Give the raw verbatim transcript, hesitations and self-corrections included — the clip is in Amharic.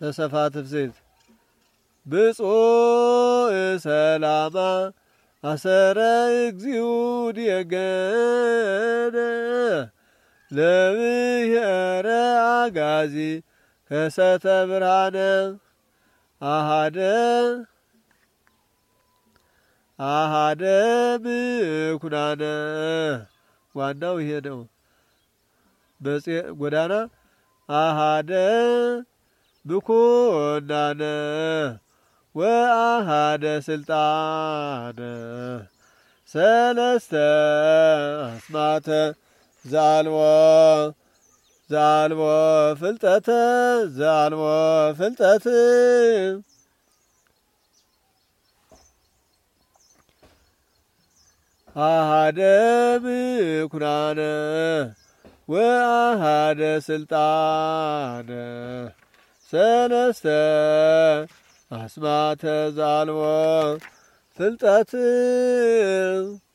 ተሰፋት ፍስሕት ብፁዕ ሰላማ አሰረ እግዚኡ ዲገነ ለብሔረ አጋዚ ከሰተ ብርሃነ አሃደ አሃደ ብኩናነ ዋናው ይሄ ነው። ጎዳና አሃደ ብኩናነ ወአሃደ ስልጣነ ሰለስተ አስማተ ዘአልቦ ዘአልቦ ፍልጠተ ዘአልቦ ፍልጠት አሃደ ብኩናነ ወአሃደ ስልጣነ ሰለስተ አስማተ ዘአልቦ ፍልጠት